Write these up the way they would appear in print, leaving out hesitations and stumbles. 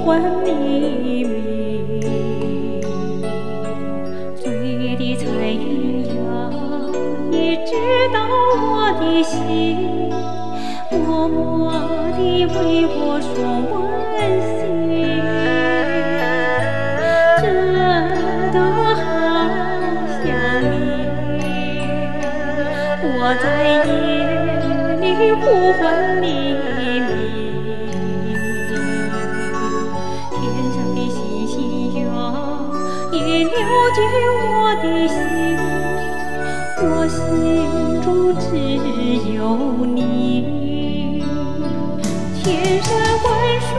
唤秘密，嘴里才音呀，你知道我的心，默默地为我说温馨，真的好想你，我在夜里呼唤秘密。也了解我的心，我心中只有你。千山万水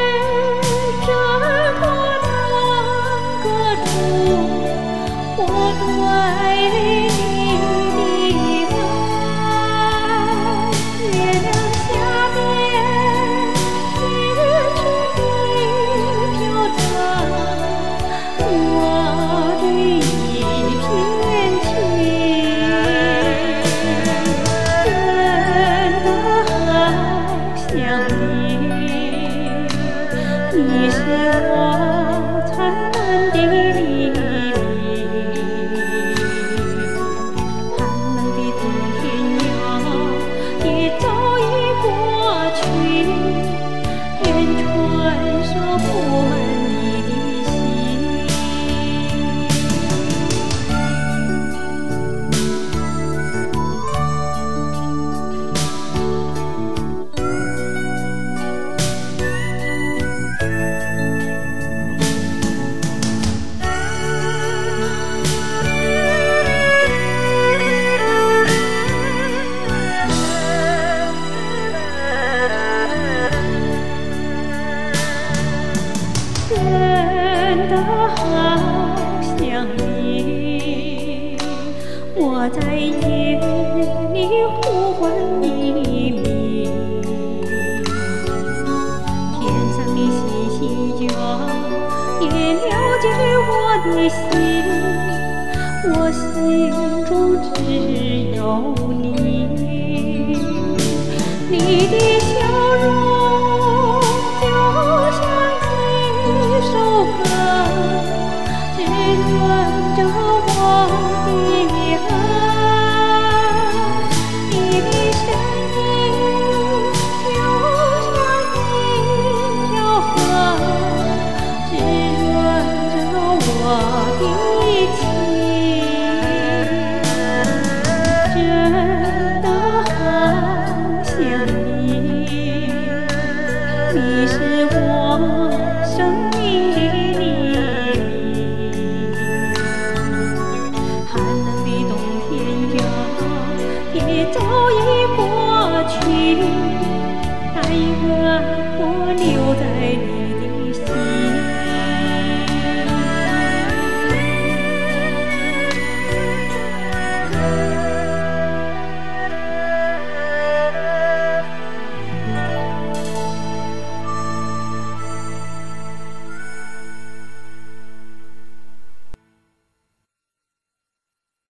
这么难隔住，我对你的爱。月亮下面，云池里飘着我的一片情，真的好想你，你是我灿烂的黎明。寒冷的冬天呀，也早已过去，愿春收铺满你的心。真的好想你，我在夜里呼唤秘密。天上的星星呀，也了解我的心，我心中只有你。你的笑容就像一首歌，只愿着我